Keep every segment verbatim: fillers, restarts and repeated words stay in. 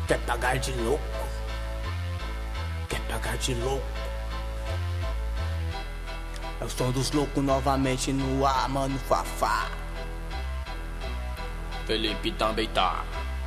Quer pagar de louco? Quer pagar de louco? É o som dos loucos novamente no ar, mano, Fafá. Felipe também tá.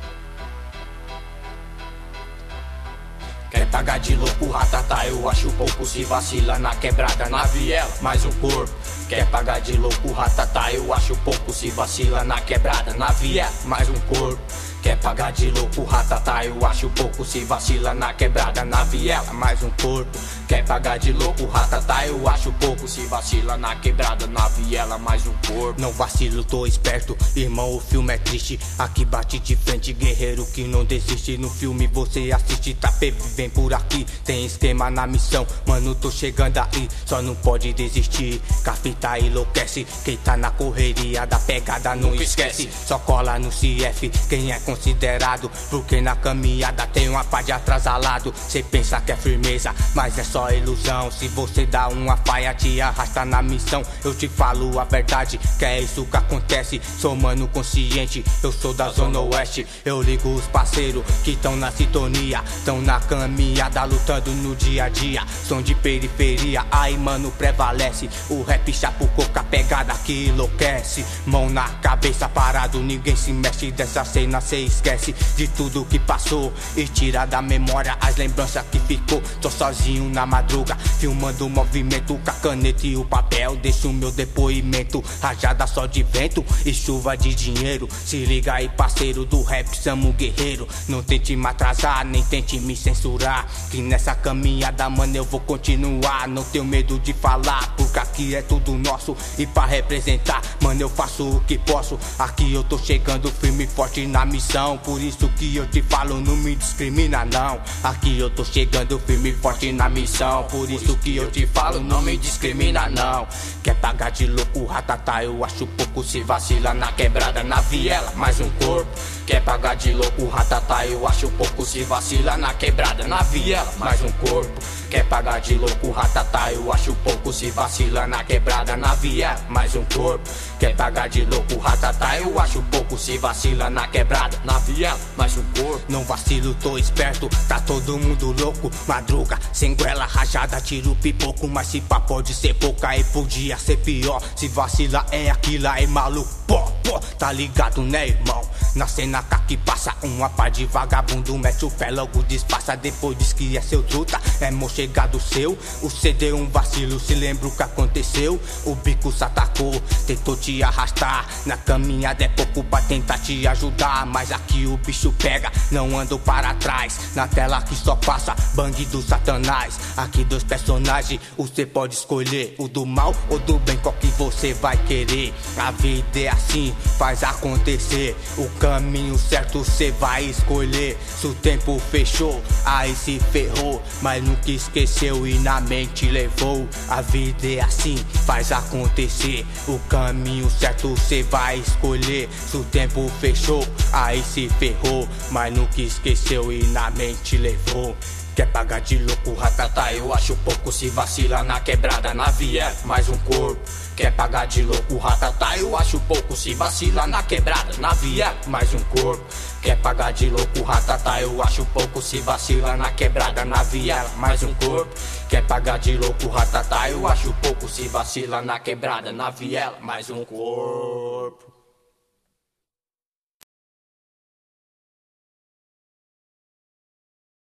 Quer pagar de louco, ratatá, eu acho pouco. Se vacila na quebrada, na viela, mais um corpo. Quer pagar de louco, ratatá, eu acho pouco. Se vacila na quebrada, na viela, mais um corpo. Quer pagar de louco, ratatá, eu acho pouco. Se vacila na quebrada, na viela, mais um corpo. Quer pagar de louco, ratatá, eu acho pouco. Se vacila na quebrada, na viela, mais um corpo. Não vacilo, tô esperto, irmão, o filme é triste. Aqui bate de frente, guerreiro que não desiste. No filme você assiste, tá P V, vem por aqui. Tem esquema na missão, mano, tô chegando aí. Só não pode desistir, capita enlouquece. Quem tá na correria da pegada não esquece. Só cola no C F, quem é considerado. Porque na caminhada tem uma pá de atrasalado. Cê pensa que é firmeza, mas é só ilusão. Se você dá uma faia, te arrasta na missão. Eu te falo a verdade, que é isso que acontece. Sou mano consciente, eu sou da zona oeste. Eu ligo os parceiros que tão na sintonia, tão na caminhada, lutando no dia a dia. Som de periferia, aí mano prevalece. O rap chapucou com a pegada que enlouquece. Mão na cabeça parado, ninguém se mexe. Dessa cena cê esquece de tudo que passou e tira da memória as lembranças que ficou. Tô sozinho na madruga, filmando o movimento com a caneta e o papel. Deixo o meu depoimento, rajada só de vento e chuva de dinheiro. Se liga aí, parceiro do rap, Samu Guerreiro. Não tente me atrasar, nem tente me censurar, que nessa caminhada, mano, eu vou continuar. Não tenho medo de falar, porque aqui é tudo nosso. E pra representar, mano, eu faço o que posso. Aqui eu tô chegando firme e forte na missão. Por isso que eu te falo, não me discrimina não. Aqui eu tô chegando firme e forte na missão. Por isso que eu te falo, não me discrimina não. Quer pagar de louco, ratatá, eu acho pouco. Se vacila na quebrada, na viela, mais um corpo. Quer pagar de louco, ratatá, eu acho pouco. Se vacila na quebrada, na viela, mais um corpo. Quer pagar de louco, ratatá, eu acho pouco. Se vacila na quebrada, na viela, mais um corpo. Quer pagar de louco, ratatá, eu acho pouco. Se vacila na quebrada, na viela, mais um corpo. Não vacilo, tô esperto, tá todo mundo louco. Madruga, sem goela rajada, tiro pipoco. Mas se pá pode ser pouca, aí podia ser pior. Se vacila é aquilo aí, maluco, pô, pô. Tá ligado, né, irmão? Na cena cá que passa uma pá de vagabundo, mete o pé, logo disfarça. Depois diz que é seu truta, é mó chegado seu. O C D um vacilo, se lembra o que aconteceu. O bico se atacou, tentou te arrastar. Na caminhada é pouco pra tentar te ajudar, mas aqui o bicho pega, não ando para trás. Na tela que só passa bang do satanás. Aqui dois personagens, você pode escolher o do mal ou do bem, qual que você vai querer. A vida é assim, faz acontecer. O caminho certo cê vai escolher. Se o tempo fechou, aí se ferrou, mas nunca esqueceu e na mente levou. A vida é assim, faz acontecer. O caminho certo cê vai escolher. Se o tempo fechou, aí se ferrou, mas nunca esqueceu e na mente levou. Quer pagar de louco, ratatá, eu acho pouco. Se vacila na quebrada, na viela, mais um corpo. Quer pagar de louco, ratatá, eu acho pouco. Se vacila na quebrada, na viela, mais um corpo. Quer pagar de louco, ratatá, eu acho pouco. Se vacila na quebrada, na viela, mais um corpo. Quer pagar de louco, ratatá, eu acho pouco. Se vacila na quebrada, na viela, mais um corpo.